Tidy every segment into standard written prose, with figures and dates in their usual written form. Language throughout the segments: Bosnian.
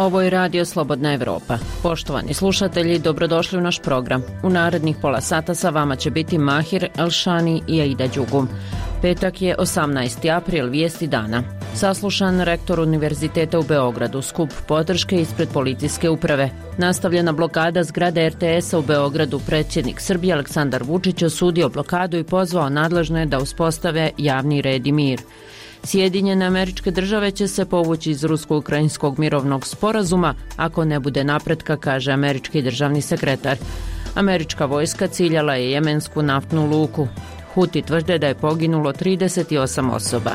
Ovo je Radio Slobodna Evropa. Poštovani slušatelji, dobrodošli u naš program. U narednih pola sata sa vama će biti Mahir Elšani i Aida Đugum. Petak je 18. april, vijesti dana. Saslušan rektor Univerziteta u Beogradu, skup podrške ispred policijske uprave. Nastavljena blokada zgrade RTS-a u Beogradu. Predsjednik Srbije Aleksandar Vučić osudio blokadu i pozvao nadležne da uspostave javni red i mir. Sjedinjene Američke Države će se povući iz rusko-ukrajinskog mirovnog sporazuma ako ne bude napretka, kaže američki državni sekretar. Američka vojska ciljala je jemensku naftnu luku. Huti tvrde da je poginulo 38 osoba.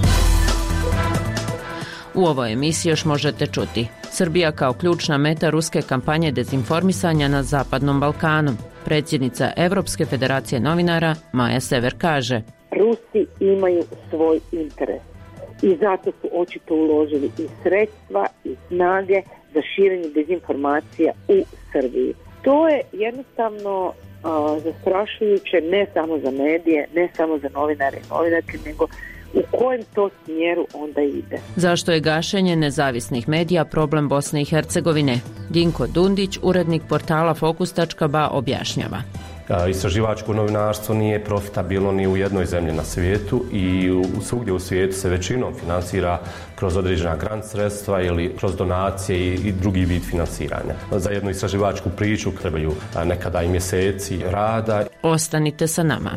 U ovoj emisiji još možete čuti: Srbija kao ključna meta ruske kampanje dezinformisanja na Zapadnom Balkanu. Predsjednica Evropske federacije novinara Maja Sever kaže: Rusi imaju svoj interes i zato su očito uložili i sredstva i snage za širenje dezinformacija u Srbiji. To je jednostavno zastrašujuće ne samo za medije, ne samo za novinare i novinarke, nego u kojem to smjeru onda ide. Zašto je gašenje nezavisnih medija problem Bosne i Hercegovine? Dinko Dundić, urednik portala Fokus.ba, objašnjava. Istraživačko novinarstvo nije profitabilno ni u jednoj zemlji na svijetu i svugdje u svijetu se većinom financira kroz određena grant sredstva ili kroz donacije i drugi vid financiranja. Za jednu istraživačku priču trebaju nekada i mjeseci rada. Ostanite sa nama.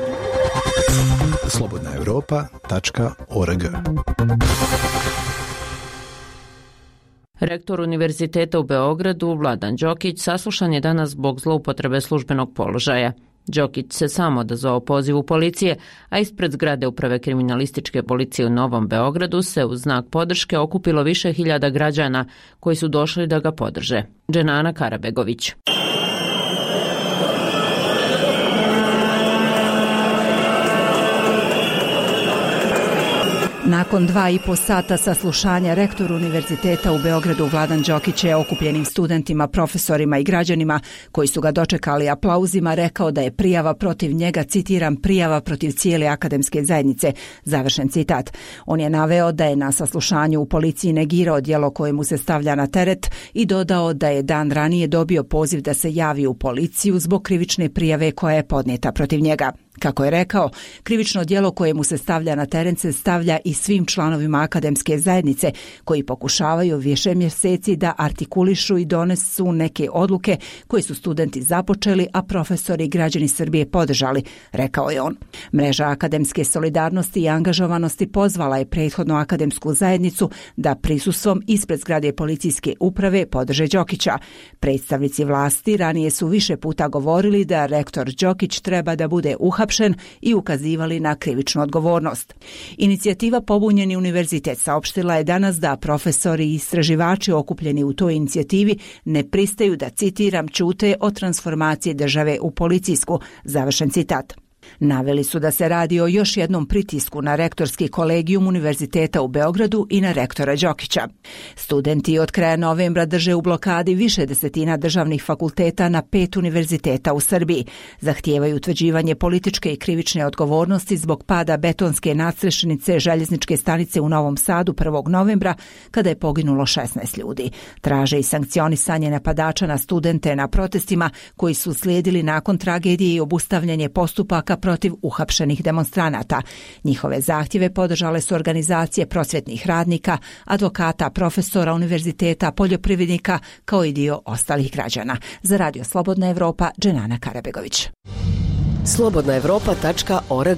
slobodnaevropa.org. Rektor Univerziteta u Beogradu, Vladan Đokić, saslušan je danas zbog zloupotrebe službenog položaja. Đokić se sam odazvao pozivu policije, a ispred zgrade Uprave kriminalističke policije u Novom Beogradu se u znak podrške okupilo više hiljada građana koji su došli da ga podrže. Dženana Karabegović. Nakon 2,5 sata saslušanja, rektor Univerziteta u Beogradu Vladan Đokić je okupljenim studentima, profesorima i građanima koji su ga dočekali aplauzima rekao da je prijava protiv njega, citiram, prijava protiv cijele akademske zajednice, završen citat. On je naveo da je na saslušanju u policiji negirao djelo koje mu se stavlja na teret i dodao da je dan ranije dobio poziv da se javi u policiju zbog krivične prijave koja je podnijeta protiv njega. Kako je rekao, krivično djelo koje mu se stavlja na teren se stavlja i svim članovima akademske zajednice koji pokušavaju više mjeseci da artikulišu i donesu neke odluke koje su studenti započeli, a profesori i građani Srbije podržali, rekao je on. Mreža akademske solidarnosti i angažovanosti pozvala je prethodno akademsku zajednicu da prisustvom ispred zgrade policijske uprave podrže Đokića. Predstavnici vlasti ranije su više puta govorili da rektor Đokić treba da bude uhapšen i ukazivali na krivičnu odgovornost. Inicijativa Pobunjeni univerzitet saopštila je danas da profesori i istraživači okupljeni u toj inicijativi ne pristaju da, citiram, ćute o transformaciji države u policijsku, završen citat. Naveli su da se radi o još jednom pritisku na rektorski kolegijum Univerziteta u Beogradu i na rektora Đokića. Studenti od kraja novembra drže u blokadi više desetina državnih fakulteta na 5 univerziteta u Srbiji. Zahtijevaju utvrđivanje političke i krivične odgovornosti zbog pada betonske nadstrešenice željezničke stanice u Novom Sadu 1. novembra kada je poginulo 16 ljudi. Traže i sankcionisanje napadača na studente na protestima koji su slijedili nakon tragedije i obustavljanje postupaka protiv uhapšenih demonstranata. Njihove zahtjeve podržale su organizacije prosvjetnih radnika, advokata, profesora univerziteta, poljoprivrednika, kao i dio ostalih građana. Za Radio Slobodna Evropa, Dženana Karabegović. slobodnaevropa.org.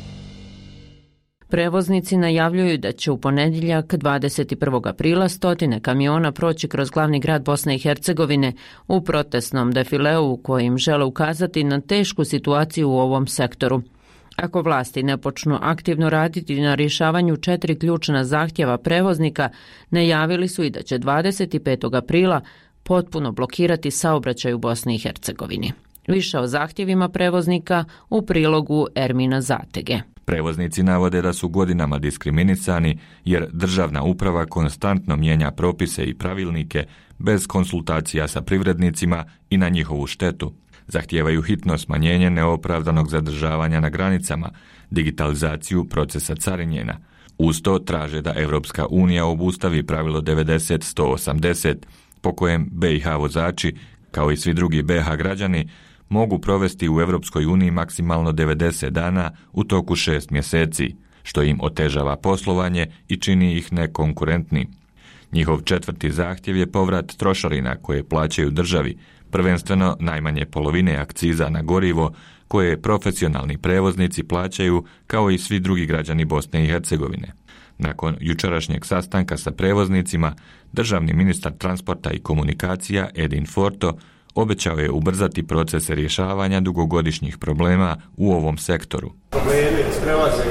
Prevoznici najavljuju da će u ponedjeljak 21. aprila stotine kamiona proći kroz glavni grad Bosne i Hercegovine u protestnom defileu u kojim žele ukazati na tešku situaciju u ovom sektoru. Ako vlasti ne počnu aktivno raditi na rješavanju 4 ključna zahtjeva prevoznika, najavili su i da će 25. aprila potpuno blokirati saobraćaj u Bosni i Hercegovini. Više o zahtjevima prevoznika u prilogu Ermina Zatege. Prevoznici navode da su godinama diskriminisani jer državna uprava konstantno mijenja propise i pravilnike bez konsultacija sa privrednicima i na njihovu štetu. Zahtijevaju hitno smanjenje neopravdanog zadržavanja na granicama, digitalizaciju procesa carinjenja, Uz to traže da Europska unija obustavi pravilo 90-180, po kojem BiH vozači, kao i svi drugi BiH građani, mogu provesti u Europskoj uniji maksimalno 90 dana u toku 6 mjeseci, što im otežava poslovanje i čini ih nekonkurentnim. Njihov četvrti zahtjev je povrat trošarina koje plaćaju državi, prvenstveno najmanje polovine akciza na gorivo koje profesionalni prevoznici plaćaju kao i svi drugi građani Bosne i Hercegovine. Nakon jučerašnjeg sastanka sa prevoznicima, državni ministar transporta i komunikacija Edin Forto obećao je ubrzati procese rješavanja dugogodišnjih problema u ovom sektoru. Problemi prelaze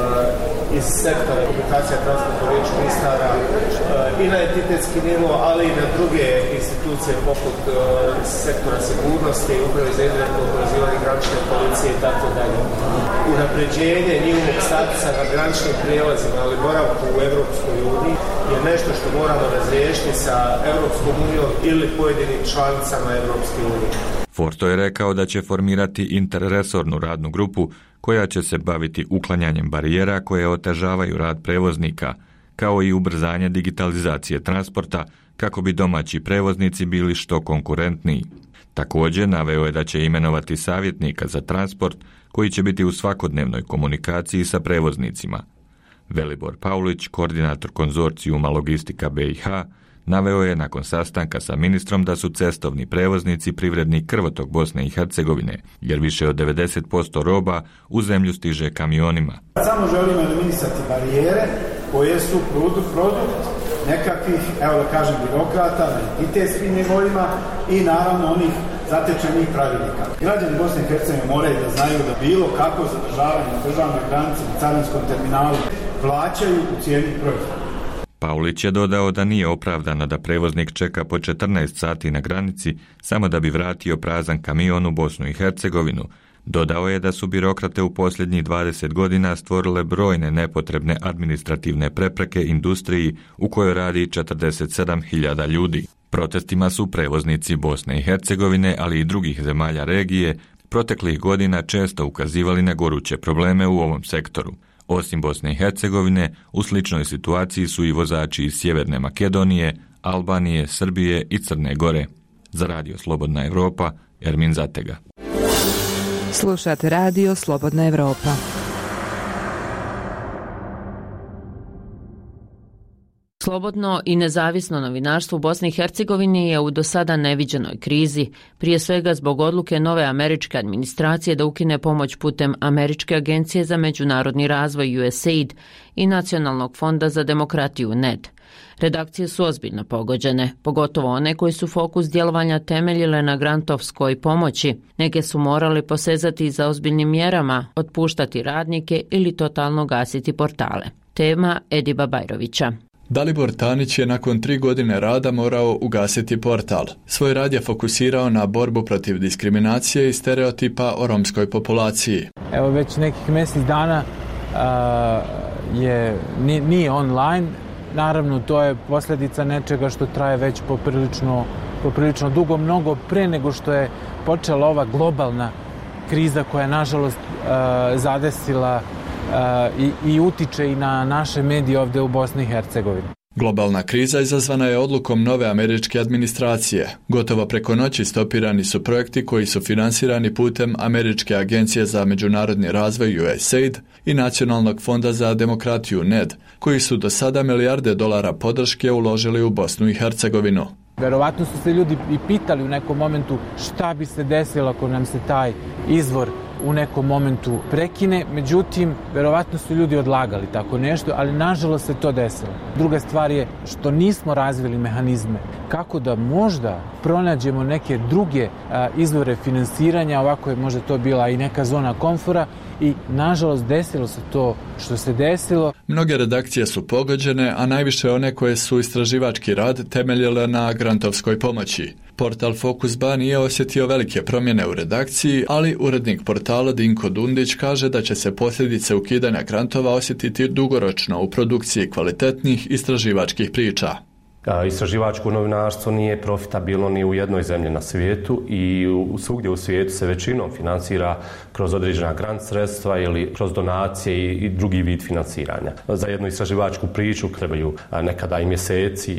iz sektora komunikacija transporta riječ ministara i na entitetski nivo, ali i na druge institucije poput sektora sigurnosti, uprave za indirektno oporezivanje granične policije i tako dalje. Unapređenje njihovog statusa na graničnim prijelazima, ali boravku u Europskoj uniji je nešto što moramo razriješiti sa Europskom unijom ili pojedinim članicama Europske unije. Forto je rekao da će formirati interresornu radnu grupu koja će se baviti uklanjanjem barijera koje otežavaju rad prevoznika, kao i ubrzanje digitalizacije transporta kako bi domaći prevoznici bili što konkurentniji. Također naveo je da će imenovati savjetnika za transport koji će biti u svakodnevnoj komunikaciji sa prevoznicima. Velibor Paulić, koordinator konzorcijuma Logistika BiH, naveo je nakon sastanka sa ministrom da su cestovni prevoznici privredni krvotok Bosne i Hercegovine, jer više od 90% roba u zemlju stiže kamionima. Samo želimo eliminisati barijere koje su produkt nekakvih, evo da kažem, birokrata na entitetskim nivoima i naravno onih zatečenih pravilnika. Građani Bosne i Hercegovine moraju da znaju da bilo kako zadržavanje na državnoj granici na carinskom terminalu plaćaju u cijeni proizvoda. Paulić je dodao da nije opravdano da prevoznik čeka po 14 sati na granici samo da bi vratio prazan kamion u Bosnu i Hercegovinu. Dodao je da su birokrate u posljednjih 20 godina stvorile brojne nepotrebne administrativne prepreke industriji u kojoj radi 47.000 ljudi. Protestima su prevoznici Bosne i Hercegovine, ali i drugih zemalja regije, proteklih godina često ukazivali na goruće probleme u ovom sektoru. Osim Bosne i Hercegovine, u sličnoj situaciji su i vozači iz Sjeverne Makedonije, Albanije, Srbije i Crne Gore. Za Radio Slobodna Evropa, Ermin Zatega. Slušate Radio Slobodna Evropa. Slobodno i nezavisno novinarstvo u Bosni i Hercegovini je u do sada neviđenoj krizi, prije svega zbog odluke nove američke administracije da ukine pomoć putem Američke agencije za međunarodni razvoj USAID i Nacionalnog fonda za demokratiju NED. Redakcije su ozbiljno pogođene, pogotovo one koji su fokus djelovanja temeljile na grantovskoj pomoći. Neke su morali posezati za ozbiljnim mjerama, otpuštati radnike ili totalno gasiti portale. Tema Ediba Bajrovića. Dalibor Tanić je nakon 3 godine rada morao ugasiti portal. Svoj rad je fokusirao na borbu protiv diskriminacije i stereotipa o romskoj populaciji. Evo već nekih mjesec dana nije online. Naravno, to je posljedica nečega što traje već poprilično dugo, mnogo pre nego što je počela ova globalna kriza koja je nažalost zadesila i utiče i na naše medije ovdje u Bosni i Hercegovini. Globalna kriza izazvana je odlukom nove američke administracije. Gotovo preko noći stopirani su projekti koji su finansirani putem Američke agencije za međunarodni razvoj USAID i Nacionalnog fonda za demokratiju NED, koji su do sada milijarde dolara podrške uložili u Bosnu i Hercegovinu. Verovatno su se ljudi i pitali u nekom momentu šta bi se desilo ako nam se taj izvor u nekom momentu prekine, međutim, verovatno su ljudi odlagali tako nešto, ali nažalost se to desilo. Druga stvar je što nismo razvili mehanizme kako da možda pronađemo neke druge izvore finansiranja, ovako je možda to bila i neka zona komfora i nažalost desilo se to što se desilo. Mnoge redakcije su pogođene, a najviše one koje su istraživački rad temeljile na grantovskoj pomoći. Portal Fokusba nije osjetio velike promjene u redakciji, ali urednik portala Dinko Dundić kaže da će se posljedice ukidanja grantova osjetiti dugoročno u produkciji kvalitetnih istraživačkih priča. Istraživačko novinarstvo nije profitabilno ni u jednoj zemlji na svijetu i svugdje u svijetu se većinom financira kroz određena grant sredstva ili kroz donacije i drugi vid financiranja. Za jednu istraživačku priču trebaju nekada i mjeseci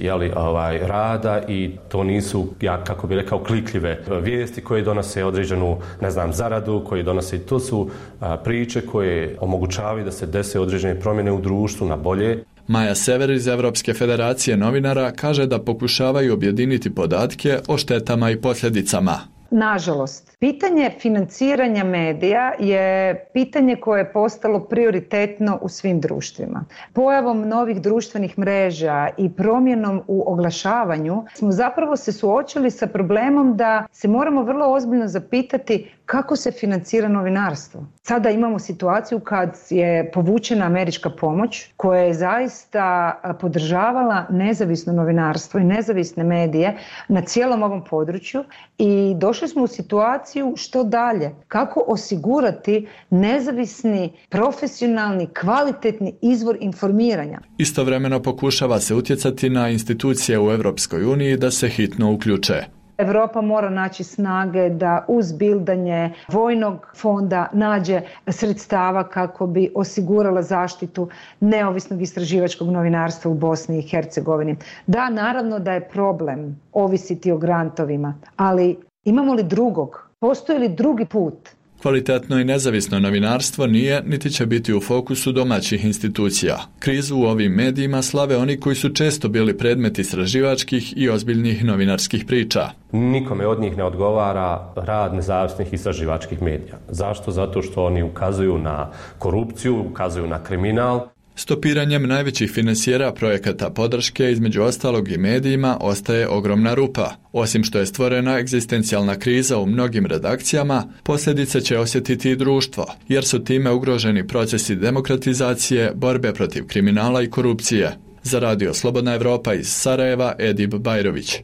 rada i to nisu, kako bih rekao, klikljive vijesti koje donose određenu, zaradu, koje donose, to su priče koje omogućavaju da se dese određene promjene u društvu na bolje. Maja Sever iz Evropske federacije novinara kaže da pokušavaju objediniti podatke o štetama i posljedicama. Nažalost, pitanje financiranja medija je pitanje koje je postalo prioritetno u svim društvima. Pojavom novih društvenih mreža i promjenom u oglašavanju smo zapravo se suočili sa problemom da se moramo vrlo ozbiljno zapitati kako se financira novinarstvo. Sada imamo situaciju kad je povučena američka pomoć koja je zaista podržavala nezavisno novinarstvo i nezavisne medije na cijelom ovom području i došli smo u situaciju što dalje, kako osigurati nezavisni, profesionalni, kvalitetni izvor informiranja. Istovremeno pokušava se utjecati na institucije u Europskoj uniji da se hitno uključe. Europa mora naći snage da uz bildanje vojnog fonda nađe sredstava kako bi osigurala zaštitu neovisnog istraživačkog novinarstva u Bosni i Hercegovini. Da, naravno da je problem ovisiti o grantovima, ali imamo li drugog? Postoji li drugi put? Kvalitetno i nezavisno novinarstvo nije niti će biti u fokusu domaćih institucija. Krizu u ovim medijima slave oni koji su često bili predmet istraživačkih i ozbiljnih novinarskih priča. Nikome od njih ne odgovara rad nezavisnih istraživačkih medija. Zašto? Zato što oni ukazuju na korupciju, ukazuju na kriminal. Stopiranjem najvećih finansijera projekata podrške, između ostalog i medijima, ostaje ogromna rupa. Osim što je stvorena egzistencijalna kriza u mnogim redakcijama, posljedice će osjetiti i društvo, jer su time ugroženi procesi demokratizacije, borbe protiv kriminala i korupcije. Za Radio Slobodna Evropa iz Sarajeva, Edip Bajrović.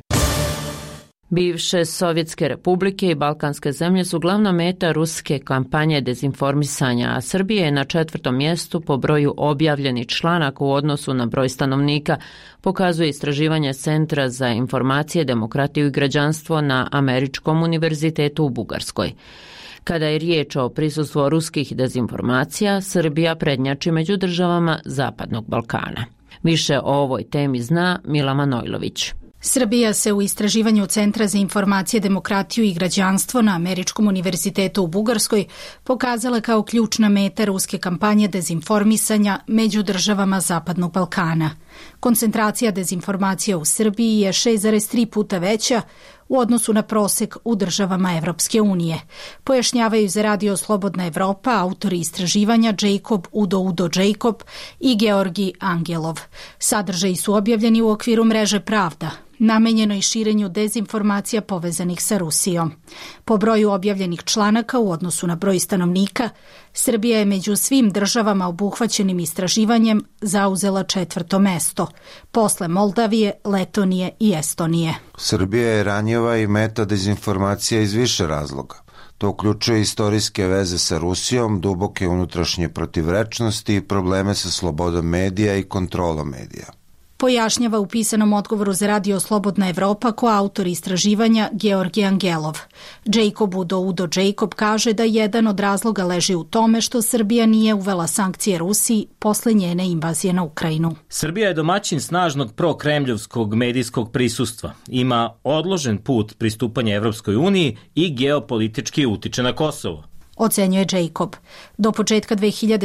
Bivše Sovjetske republike i balkanske zemlje su glavna meta ruske kampanje dezinformisanja, a Srbija je na 4. mjestu po broju objavljenih članaka u odnosu na broj stanovnika, pokazuje istraživanje Centra za informacije, demokratiju i građanstvo na Američkom univerzitetu u Bugarskoj. Kada je riječ o prisustvu ruskih dezinformacija, Srbija prednjači među državama Zapadnog Balkana. Više o ovoj temi zna Mila Manojlović. Srbija se u istraživanju Centra za informacije, demokratiju i građanstvo na Američkom univerzitetu u Bugarskoj pokazala kao ključna meta ruske kampanje dezinformisanja među državama Zapadnog Balkana. Koncentracija dezinformacija u Srbiji je 6,3 puta veća u odnosu na prosek u državama Evropske unije. Pojašnjavaju za Radio Slobodna Evropa autori istraživanja Jacob Udo Jacob i Georgi Angelov. Sadržaji su objavljeni u okviru mreže Pravda, namenjenoj širenju dezinformacija povezanih sa Rusijom. Po broju objavljenih članaka u odnosu na broj stanovnika, Srbija je među svim državama obuhvaćenim istraživanjem zauzela 4. mesto, posle Moldavije, Letonije i Estonije. Srbija je ranjiva i meta dezinformacija iz više razloga. To uključuje istorijske veze sa Rusijom, duboke unutrašnje protivrečnosti i probleme sa slobodom medija i kontrolom medija. Pojašnjava u pisanom odgovoru za Radio Slobodna Evropa koautor istraživanja Georgi Angelov. Jacob Udo Jacob kaže da jedan od razloga leži u tome što Srbija nije uvela sankcije Rusiji posle njene invazije na Ukrajinu. Srbija je domaćin snažnog prokremljovskog medijskog prisustva. Ima odložen put pristupanja Evropskoj uniji i geopolitički utiče na Kosovo. Ocenjuje Jacob. Do početka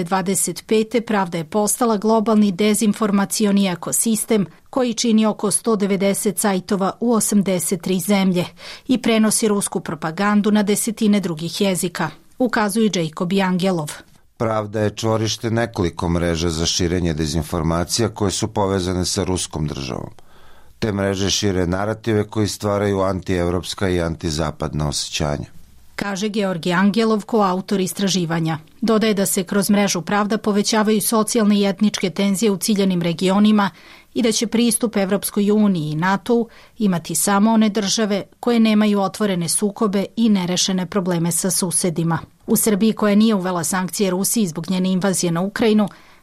2025. Pravda je postala globalni dezinformacioni ekosistem koji čini oko 190 sajtova u 83 zemlje i prenosi rusku propagandu na desetine drugih jezika, ukazuju Jacob i Angelov. Pravda je čvorište nekoliko mreža za širenje dezinformacija koje su povezane sa ruskom državom. Te mreže šire narative koji stvaraju antievropska i antizapadna osjećanja, kaže Georgi Angelov, koautor istraživanja. Dodaje da se kroz mrežu Pravda povećavaju socijalne i etničke tenzije u ciljanim regionima i da će pristup Evropskoj uniji i NATO-u imati samo one države koje nemaju otvorene sukobe i nerešene probleme sa susedima. U Srbiji, koja nije uvela sankcije Rusiji zbog njene invazije na Ukrajinu,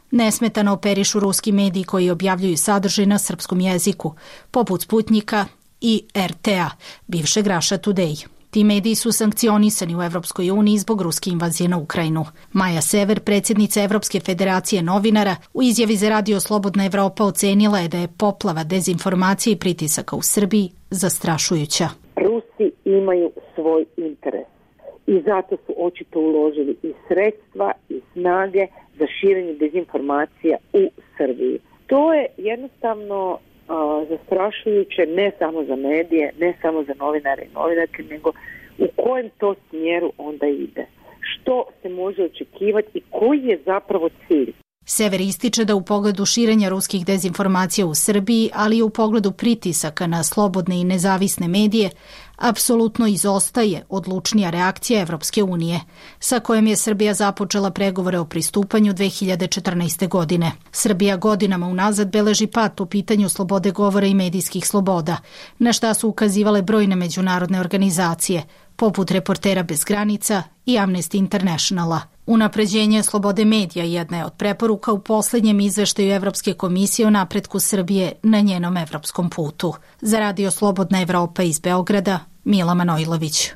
Nesmetano operišu ruski mediji koji objavljuju sadržaj na srpskom jeziku, poput Sputnika i RT-a, bivšeg Russia Today. Ti mediji su sankcionisani u Evropskoj uniji zbog ruske invazije na Ukrajinu. Maja Sever, predsjednica Evropske federacije novinara, u izjavi za Radio Slobodna Evropa ocenila je da je poplava dezinformacije i pritisaka u Srbiji zastrašujuća. Rusi imaju svoj interes i zato su očito uložili i sredstva i snage za širenje dezinformacija u Srbiji. To je jednostavno zastrašujuće ne samo za medije, ne samo za novinare i novinarke, nego u kojem to smjeru onda ide. Što se može očekivati i koji je zapravo cilj? Sever ističe da u pogledu širenja ruskih dezinformacija u Srbiji, ali i u pogledu pritisaka na slobodne i nezavisne medije, apsolutno izostaje odlučnija reakcija Evropske unije, sa kojom je Srbija započela pregovore o pristupanju 2014. godine. Srbija godinama unazad beleži pad po pitanju slobode govora i medijskih sloboda, na šta su ukazivale brojne međunarodne organizacije, poput Reportera bez granica i Amnesty Internationala. Unapređenje slobode medija jedna je od preporuka u posljednjem izveštaju Evropske komisije o napretku Srbije na njenom evropskom putu. Za Radio Slobodna Evropa iz Beograda, Mila Manojlović.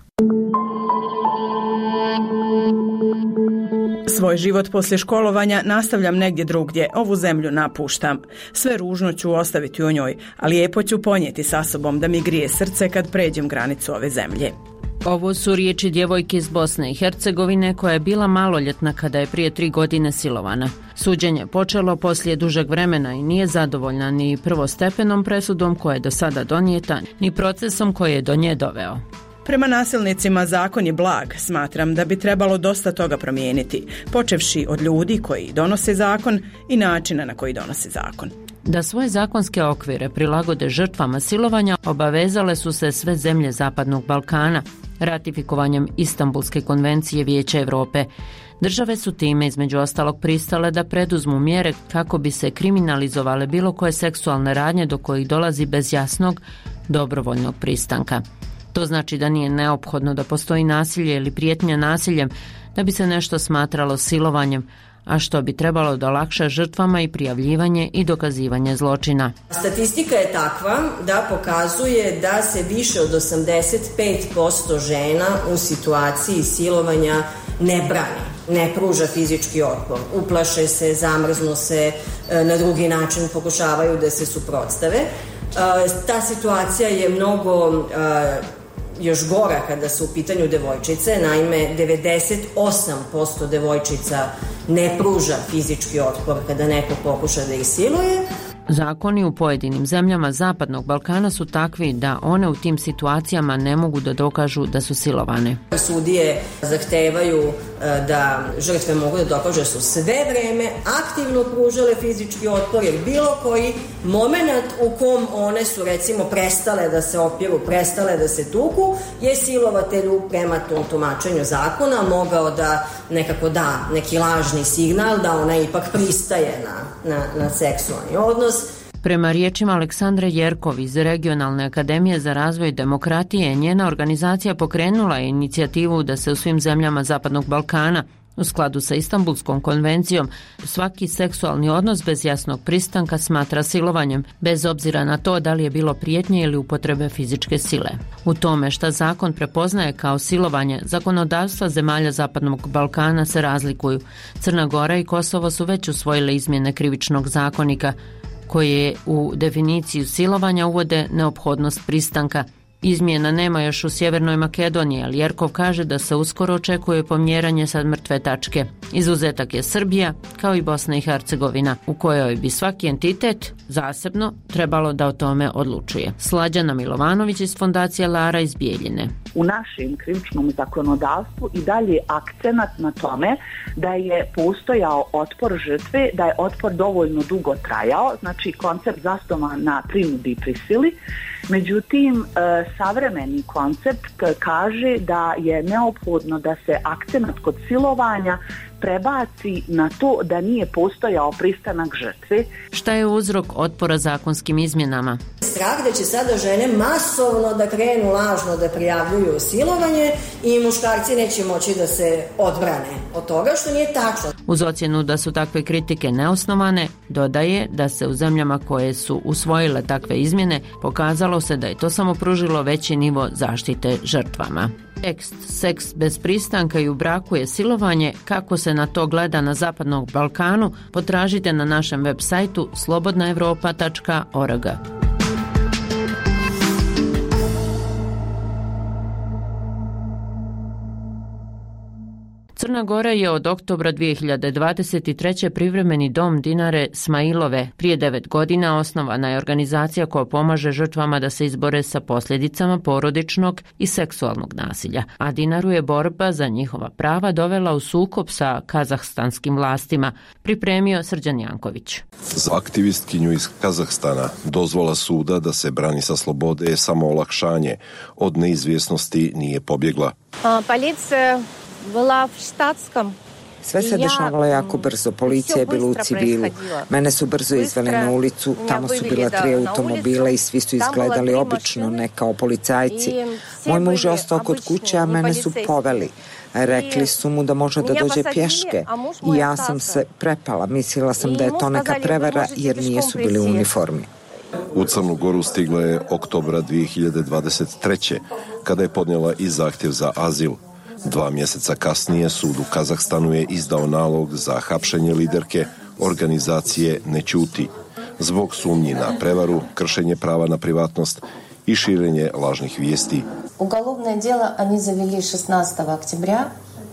Svoj život poslije školovanja nastavljam negdje drugdje, ovu zemlju napuštam. Sve ružno ću ostaviti u njoj, a lijepo ću ponijeti sa sobom da mi grije srce kad pređem granicu ove zemlje. Ovo su riječi djevojke iz Bosne i Hercegovine koja je bila maloljetna kada je prije 3 godine silovana. Suđenje počelo poslije dužeg vremena i nije zadovoljna ni prvostepenom presudom koja je do sada donijeta, ni procesom koji je do nje doveo. Prema nasilnicima zakon je blag, smatram da bi trebalo dosta toga promijeniti, počevši od ljudi koji donose zakon i načina na koji donose zakon. Da svoje zakonske okvire prilagode žrtvama silovanja obavezale su se sve zemlje Zapadnog Balkana ratifikovanjem Istanbulske konvencije Vijeća Europe. Države su time između ostalog pristale da preduzmu mjere kako bi se kriminalizovale bilo koje seksualne radnje do kojih dolazi bez jasnog dobrovoljnog pristanka. To znači da nije neophodno da postoji nasilje ili prijetnja nasiljem da bi se nešto smatralo silovanjem, a što bi trebalo da olakša žrtvama i prijavljivanje i dokazivanje zločina. Statistika je takva da pokazuje da se više od 85% žena u situaciji silovanja ne brani, ne pruža fizički otpor, uplaše se, zamrznu se, na drugi način pokušavaju da se suprotstave. Ta situacija je mnogo još gora kada su u pitanju devojčice, naime 98% devojčica ne pruža fizički otpor kada neko pokuša da ih siluje. Zakoni u pojedinim zemljama Zapadnog Balkana su takvi da one u tim situacijama ne mogu da dokažu da su silovane. Sudije zahtevaju da žrtve mogu da dokažu da su sve vreme aktivno pružale fizički otpor, jer bilo koji moment u kom one su recimo prestale da se opiru, prestale da se tuku, je silovatelju prema tom tumačenju zakona mogao da nekako da neki lažni signal da ona ipak pristaje na seksualni odnos. Prema riječima Aleksandre Jerkov iz Regionalne akademije za razvoj demokratije, njena organizacija pokrenula je inicijativu da se u svim zemljama Zapadnog Balkana, u skladu sa Istanbulskom konvencijom, svaki seksualni odnos bez jasnog pristanka smatra silovanjem, bez obzira na to da li je bilo prijetnje ili upotrebe fizičke sile. U tome šta zakon prepoznaje kao silovanje, zakonodavstva zemalja Zapadnog Balkana se razlikuju. Crna Gora i Kosovo su već usvojile izmjene krivičnog zakonika, koje u definiciju silovanja uvode neophodnost pristanka. Izmjena nema još u Sjevernoj Makedoniji, ali Jerkov kaže da se uskoro očekuje pomjeranje sa mrtve tačke. Izuzetak je Srbija, kao i Bosna i Hercegovina, u kojoj bi svaki entitet zasebno trebalo da o tome odlučuje. Slađana Milovanović iz Fondacije Lara iz Bijeljine. U našem krivičnom zakonodavstvu i dalje akcenat na tome da je postojao otpor žrtve, da je otpor dovoljno dugo trajao, znači koncept zasnovan na prinudi i prisili. Međutim, savremeni koncept kaže da je neophodno da se akcenat kod silovanja prebaci na to da nije postojao pristanak žrtve. Šta je uzrok otpora zakonskim izmjenama? Strah da će sada žene masovno da krenu lažno da prijavljuju silovanje i muškarci neće moći da se odbrane od toga, što nije tačno. Uz ocjenu da su takve kritike neosnovane, dodaje da se u zemljama koje su usvojile takve izmjene pokazalo se da je to samo pružilo veći nivo zaštite žrtvama. Tekst "Seks bez pristanka i u braku je silovanje", kako se na to gleda na Zapadnom Balkanu, potražite na našem web sajtu slobodnaevropa.org. Crna Gora je od oktobra 2023. privremeni dom Dinare Smajilove. Prije 9 godina osnovana je organizacija koja pomaže žrtvama da se izbore sa posljedicama porodičnog i seksualnog nasilja. A Dinaru je borba za njihova prava dovela u sukob sa kazahstanskim vlastima, pripremio Srđan Janković. Za aktivistkinju iz Kazahstana dozvola suda da se brani sa slobode je samo olakšanje. Od neizvjesnosti nije pobjegla. Policija bila u štatskom. Sve se dešavalo jako brzo, policija je bila u civilu. Mene su brzo izveli na ulicu, tamo su bila 3 automobila i svi su izgledali obično, ne kao policajci. Moj muž je ostao kod kuće, a mene su poveli. Rekli su mu da može da dođe pješke i ja sam se prepala, mislila sam da je to neka prevara jer nisu bili u uniformi. U Crnu Goru stigla je oktobra 2023. kada je podnijela i zahtjev za azil. 2 mjeseca kasnije sud u Kazahstanu je izdao nalog za hapšenje liderke organizacije Ne ćuti zbog sumnji na prevaru, kršenje prava na privatnost i širenje lažnih vijesti. Ugolovno djelo oni zaveli 16. oktobra.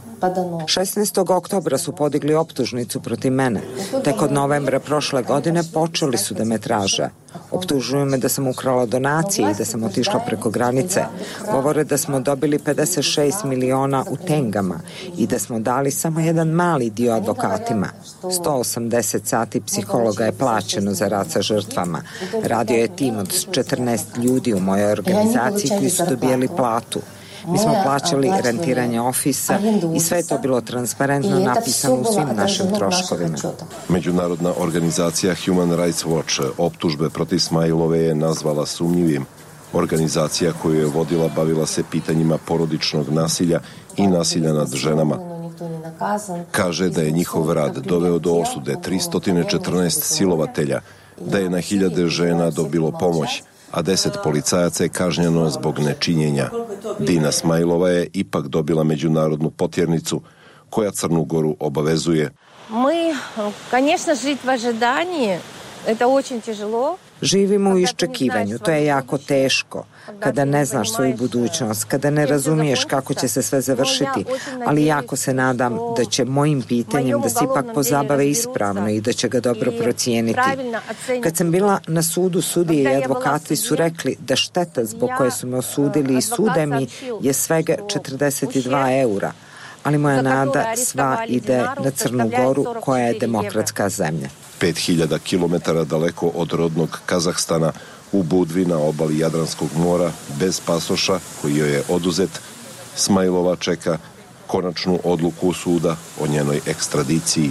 16. oktobra su podigli optužnicu protiv mene. Tek od novembra prošle godine počeli su da me traže. Optužuju me da sam ukrala donacije i da sam otišla preko granice. Govore da smo dobili 56 miliona u tengama i da smo dali samo jedan mali dio advokatima. 180 sati psihologa je plaćeno za rad sa žrtvama. Radio je tim od 14 ljudi u mojoj organizaciji koji su dobijali platu. Mi smo plaćali rentiranje ofisa i sve je to bilo transparentno napisano u svim našim troškovima. Međunarodna organizacija Human Rights Watch optužbe protiv Smajilove je nazvala sumnjivim. Organizacija koju je vodila bavila se pitanjima porodičnog nasilja i nasilja nad ženama. Kaže da je njihov rad doveo do osude 314 silovatelja, da je na hiljade žena dobilo pomoć, a 10 policajaca je kažnjeno zbog nečinjenja. Dina Smajilova je ipak dobila međunarodnu potjernicu koja Crnu Goru obavezuje. Mi, конечно, žit v ожидании, это очень тяжело. Živimo u iščekivanju, to je jako teško, kada ne znaš svoju budućnost, kada ne razumiješ kako će se sve završiti, ali jako se nadam da će mojim pitanjem da se ipak pozabave ispravno i da će ga dobro procijeniti. Kad sam bila na sudu, sudije i advokati su rekli da šteta zbog koje su me osudili i sude mi je svega 42 eura, ali moja nada sva ide na Crnu Goru koja je demokratska zemlja. 5000 kilometara daleko od rodnog Kazahstana, u Budvi na obali Jadranskog mora, bez pasoša koji joj je oduzet, Smajilova čeka konačnu odluku suda o njenoj ekstradiciji.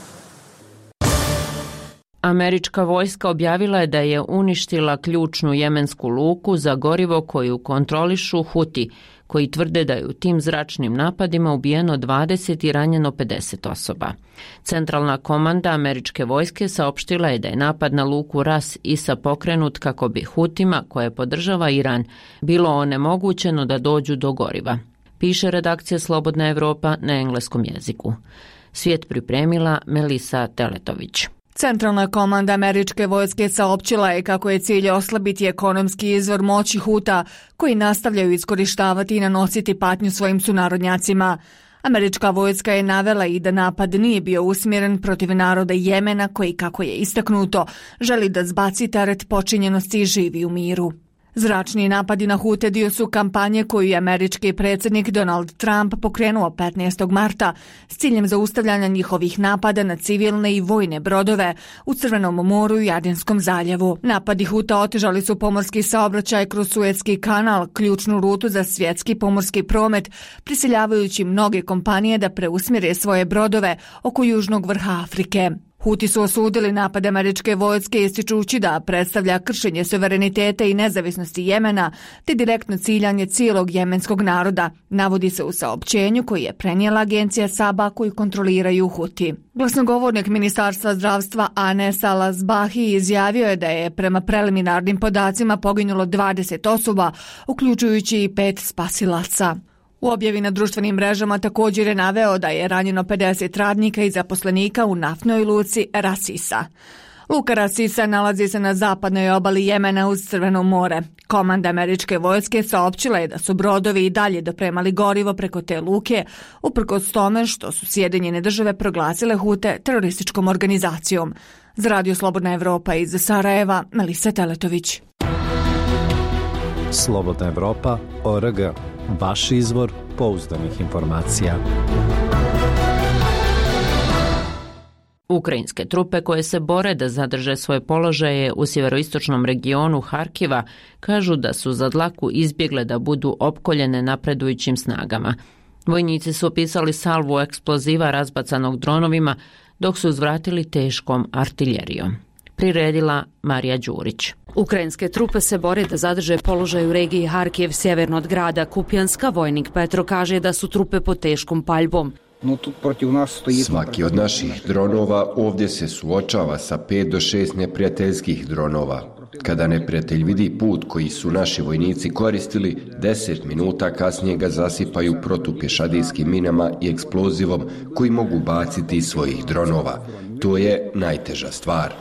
Američka vojska objavila je da je uništila ključnu jemensku luku za gorivo koju kontrolišu Huti, koji tvrde da je u tim zračnim napadima ubijeno 20 i ranjeno 50 osoba. Centralna komanda američke vojske saopštila je da je napad na luku Ras Isa pokrenut kako bi Hutima, koje podržava Iran, bilo onemogućeno da dođu do goriva. Piše redakcija Slobodna Evropa na engleskom jeziku. Svijet pripremila Melisa Teletović. Centralna komanda američke vojske saopćila je kako je cilj oslabiti ekonomski izvor moći Huta, koji nastavljaju iskorištavati i nanositi patnju svojim sunarodnjacima. Američka vojska je navela i da napad nije bio usmjeren protiv naroda Jemena, koji, kako je istaknuto, želi da zbaci teret počinjenosti i živi u miru. Zračni napadi na Hute dio su kampanje koju je američki predsjednik Donald Trump pokrenuo 15. marta s ciljem zaustavljanja njihovih napada na civilne i vojne brodove u Crvenom moru i Adenskom zaljevu. Napadi Huta otežali su pomorski saobraćaj kroz Suetski kanal, ključnu rutu za svjetski pomorski promet, prisiljavajući mnoge kompanije da preusmjere svoje brodove oko južnog vrha Afrike. Huti su osudili napad američke vojske ističući da predstavlja kršenje suvereniteta i nezavisnosti Jemena te direktno ciljanje cijelog jemenskog naroda, navodi se u saopćenju koji je prenijela agencija Saba koju kontroliraju Huti. Glasnogovornik Ministarstva zdravstva Anes Al-Azbahi izjavio je da je prema preliminarnim podacima poginulo 20 osoba, uključujući i 5 spasilaca. U objavi na društvenim mrežama također je naveo da je ranjeno 50 radnika i zaposlenika u naftnoj luci Rasisa. Luka Rasisa nalazi se na zapadnoj obali Jemena uz Crveno more. Komanda američke vojske saopćila je da su brodovi i dalje dopremali gorivo preko te luke, uprkos tome što su Sjedinjene države proglasile Hute terorističkom organizacijom. Za Radio Slobodna Evropa iz Sarajeva, Melisa Teletović. Slobodna Evropa.org. Vaš izvor pouzdanih informacija. Ukrajinske trupe koje se bore da zadrže svoje položaje u sjeveroistočnom regionu Harkiva kažu da su za dlaku izbjegle da budu opkoljene napredujućim snagama. Vojnici su opisali salvu eksploziva razbacanog dronovima dok su uzvratili teškom artiljerijom. Priredila Marija Đurić. Ukrajinske trupe se bore da zadrže položaj u regiji Harkiv sjeverno od grada Kupjanska. Vojnik Petro kaže da su trupe pod teškom paljbom. Svaki od naših dronova ovdje se suočava sa 5 do 6 neprijateljskih dronova. Kada neprijatelj vidi put koji su naši vojnici koristili, 10 minuta kasnije ga zasipaju protupješadijskim minama i eksplozivom koji mogu baciti iz svojih dronova. To je najteža stvar.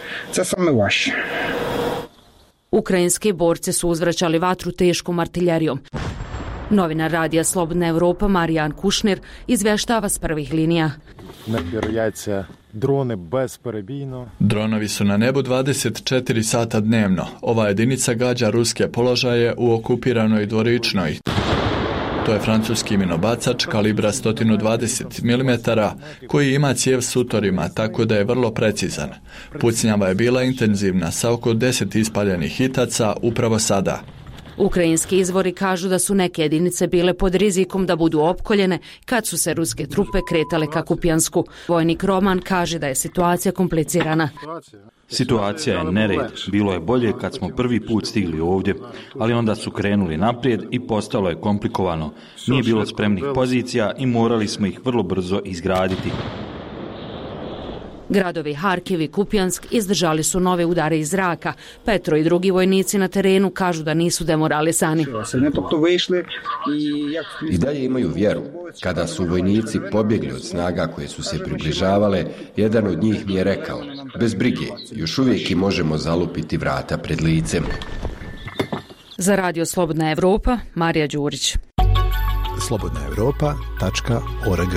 Ukrajinski borci su uzvraćali vatru teškom artiljerijom. Novinar Radija Slobodna Evropa Marijan Kušnir izvještava s prvih linija. Dronovi su na nebu 24 sata dnevno. Ova jedinica gađa ruske položaje u okupiranoj Dvoričnoj. To je francuski minobacač kalibra 120 mm koji ima cijev s utorima, tako da je vrlo precizan. Pucnjava je bila intenzivna sa oko 10 ispaljenih hitaca upravo sada. Ukrajinski izvori kažu da su neke jedinice bile pod rizikom da budu opkoljene kad su se ruske trupe kretale ka Kupjansku. Vojnik Roman kaže da je situacija komplicirana. Situacija je nered. Bilo je bolje kad smo prvi put stigli ovdje, ali onda su krenuli naprijed i postalo je komplikovano. Nije bilo spremnih pozicija i morali smo ih vrlo brzo izgraditi. Gradovi Harkiv i Kupjansk izdržali su nove udare iz zraka. Petro i drugi vojnici na terenu kažu da nisu demoralisani. I dalje imaju vjeru. Kada su vojnici pobjegli od snaga koje su se približavale, jedan od njih mi je rekao: bez brige, još uvijek i možemo zalupiti vrata pred licem. Za Radio Slobodna Evropa, Marija Đurić. slobodnaevropa.org.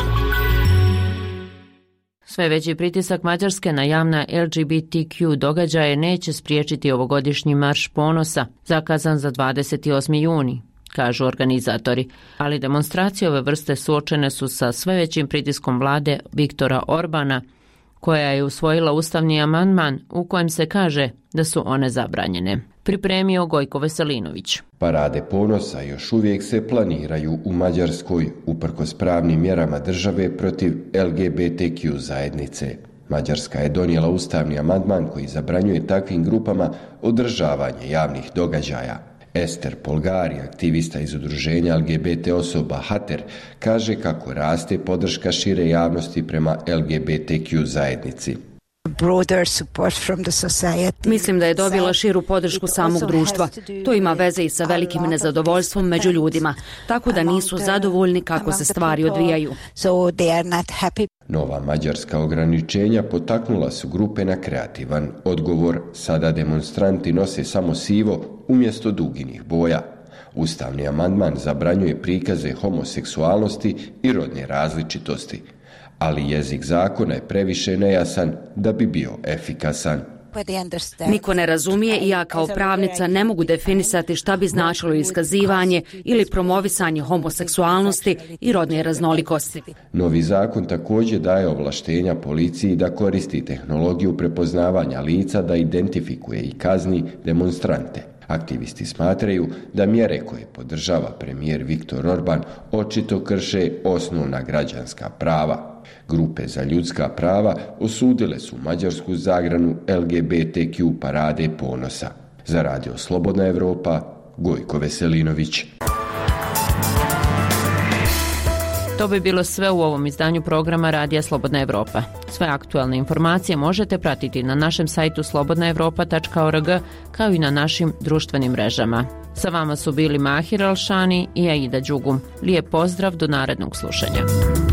Sve veći pritisak Mađarske na javna LGBTQ događaje neće spriječiti ovogodišnji marš ponosa, zakazan za 28. juni, kažu organizatori. Ali demonstracije ove vrste suočene su sa sve većim pritiskom vlade Viktora Orbana, koja je usvojila ustavni amandman u kojem se kaže da su one zabranjene. Pripremio Gojko Veselinović. Parade ponosa još uvijek se planiraju u Mađarskoj uprkos pravnim mjerama države protiv LGBTQ zajednice. Mađarska je donijela ustavni amandman koji zabranjuje takvim grupama održavanje javnih događaja. Ester Polgari, aktivista iz udruženja LGBT osoba Hater, kaže kako raste podrška šire javnosti prema LGBTQ zajednici. Mislim da je dobila širu podršku samog društva. To ima veze i sa velikim nezadovoljstvom među ljudima, tako da nisu zadovoljni kako se stvari odvijaju. Nova mađarska ograničenja potaknula su grupe na kreativan odgovor. Sada demonstranti nose samo sivo umjesto duginih boja. Ustavni amandman zabranjuje prikaze homoseksualnosti i rodne različitosti, ali jezik zakona je previše nejasan da bi bio efikasan. Niko ne razumije i ja kao pravnica ne mogu definisati šta bi značilo iskazivanje ili promovisanje homoseksualnosti i rodne raznolikosti. Novi zakon također daje ovlaštenja policiji da koristi tehnologiju prepoznavanja lica da identifikuje i kazni demonstrante. Aktivisti smatraju da mjere koje podržava premijer Viktor Orban očito krše osnovna građanska prava. Grupe za ljudska prava osudile su mađarsku zagranu LGBTQ parade ponosa. Za Radio Slobodna Evropa, Gojko Veselinović. To bi bilo sve u ovom izdanju programa Radija Slobodna Evropa. Sve aktualne informacije možete pratiti na našem sajtu slobodnaevropa.org kao i na našim društvenim mrežama. Sa vama su bili Mahir Alšani i Aida Đugum. Lijep pozdrav do narednog slušanja.